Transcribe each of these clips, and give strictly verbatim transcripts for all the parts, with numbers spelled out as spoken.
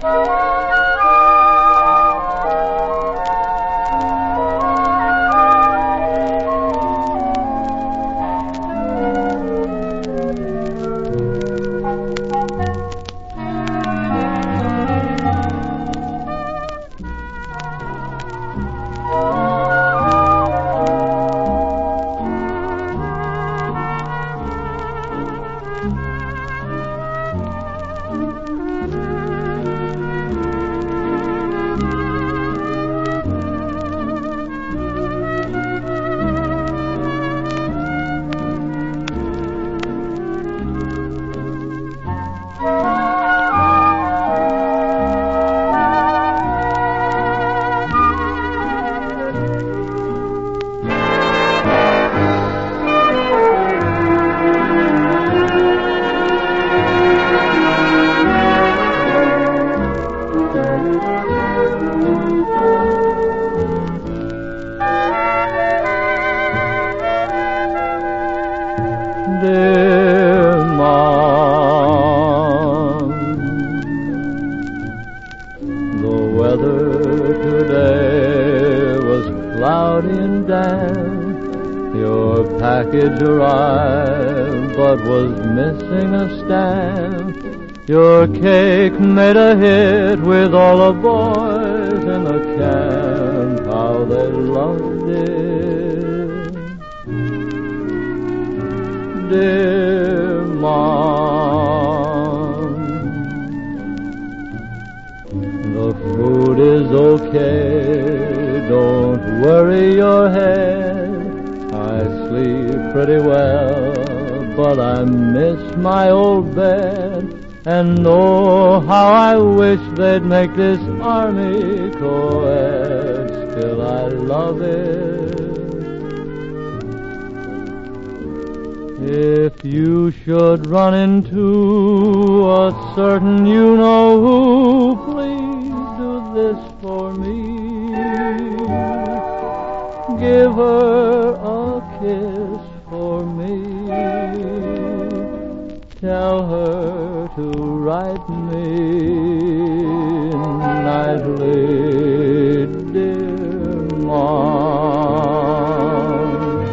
Dear Mom, the weather today was cloudy and damp. Your package arrived but was missing a stamp. Your cake made a hit with all the boys in the camp. How they loved it. Dear Mom, the food is okay, don't worry your head. I sleep pretty well, but I miss my old bed. And oh, how I wish they'd make this army co-ed. Still I love it. If you should run into a certain you-know-who, please do this for me. Give her a kiss for me. Tell her to write me nightly, dear Mom.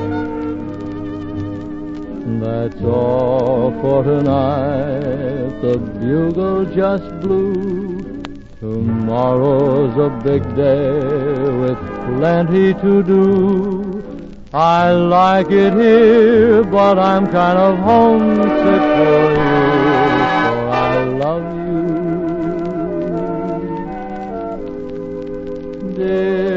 That's all for tonight, the bugle just blew. Tomorrow's a big day with plenty to do. I like it here, but I'm kind of homesick for you, for I love you, dear.